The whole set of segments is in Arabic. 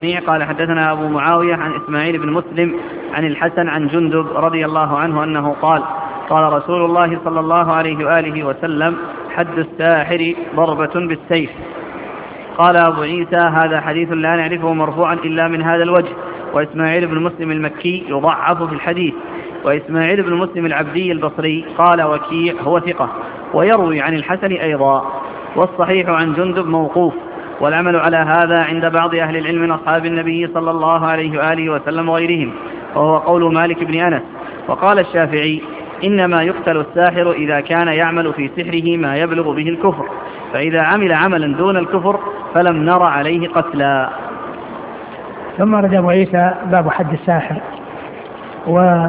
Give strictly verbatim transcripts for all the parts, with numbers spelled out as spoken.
قال حدثنا أبو معاوية عن إسماعيل بن مسلم عن الحسن عن جندب رضي الله عنه أنه قال قال رسول الله صلى الله عليه وآله وسلم حد الساحر ضربة بالسيف. قال أبو عيسى هذا حديث لا نعرفه مرفوعا إلا من هذا الوجه، وإسماعيل بن مسلم المكي يضعف في الحديث، وإسماعيل بن مسلم العبدي البصري قال وكيع هو ثقة ويروي عن الحسن أيضا، والصحيح عن جندب موقوف، والعمل على هذا عند بعض أهل العلم من أصحاب النبي صلى الله عليه وآله وسلم وغيرهم، وهو قول مالك بن أنس. وقال الشافعي إنما يقتل الساحر إذا كان يعمل في سحره ما يبلغ به الكفر، فإذا عمل عملا دون الكفر فلم نر عليه قتلا. ثم رد أبو عيسى باب حد الساحر. و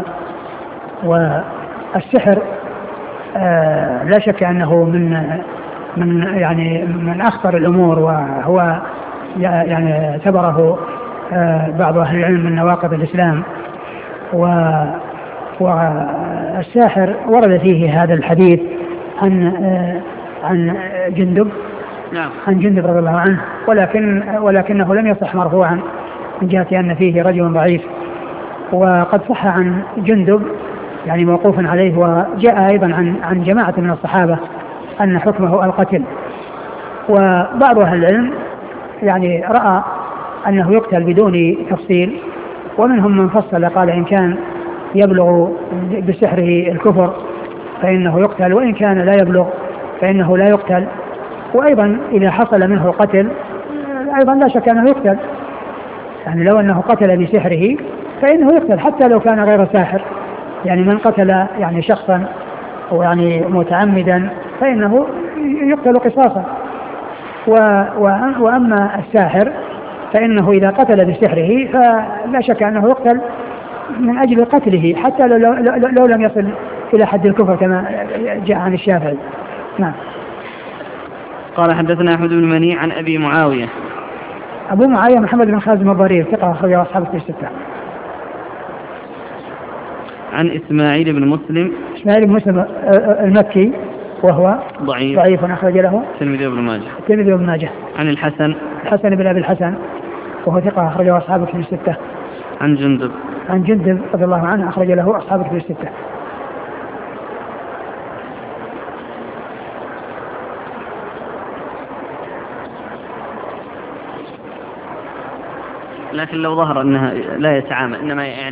والسحر آه لا شك أنه من من يعني من أخطر الأمور، وهو يعني اعتبره آه بعض أهل العلم من نواقض الإسلام. والساحر ورد فيه هذا الحديث عن آه عن جندب نعم. عن جندب رضي الله عنه، ولكن ولكنه لم يصح مرفوعا من جهة أن فيه رجل ضعيف. وقد صح عن جندب يعني موقوفا عليه، وجاء أيضا عن عن جماعة من الصحابة أن حكمه القتل. وبعض أهل العلم يعني رأى أنه يقتل بدون تفصيل، ومنهم من فصل قال إن كان يبلغ بسحره الكفر فإنه يقتل، وإن كان لا يبلغ فإنه لا يقتل. وأيضا إذا حصل منه القتل أيضا لا شك أنه يقتل، يعني لو أنه قتل بسحره فإنه يقتل حتى لو كان غير ساحر. يعني من قتل يعني شخصا ويعني متعمدا فإنه يقتل قصاصا. وأما الساحر فإنه إذا قتل بسحره فلا شك أنه يقتل من أجل قتله حتى لو, لو, لو, لو لم يصل إلى حد الكفر كما جاء عن الشافعي. نعم. قال حدثنا أحمد بن منيع عن أبي معاوية. أبو معاوية محمد بن خازم الضرير ثقة أخرجه أصحاب الكتب الستة. عن إسماعيل بن مسلم إسماعيل بن مسلم المكي وهو ضعيف ضعيف أخرج له الترمذي وابن ماجه. الترمذي وابن ماجه. عن الحسن الحسن بن أبي الحسن وهو ثقة أخرجه أصحاب الكتب الستة. عن جندب عن جندب رضي الله عنه أخرج له أصحاب الكتب الستة. لكن لو ظهر أنها لا يتعامل إنما يعني